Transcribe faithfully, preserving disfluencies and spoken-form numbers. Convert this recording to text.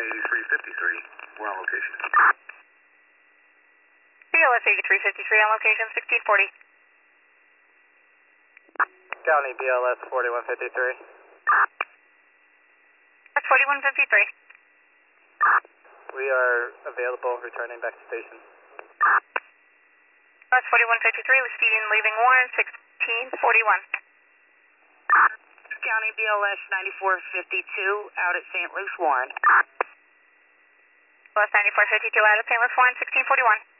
eighty-three fifty-three, we're on location. B L S eighty-three fifty-three on location, sixteen forty. County B L S forty-one fifty-three. That's forty-one fifty-three. We are available, returning back to station. That's forty-one fifty-three, speeding leaving Warren, sixteen forty-one. County B L S ninety-four fifty-two, out at Saint Luke's Warren. B L S ninety-four fifty-two out at Saint Luke's Warren, sixteen forty-one.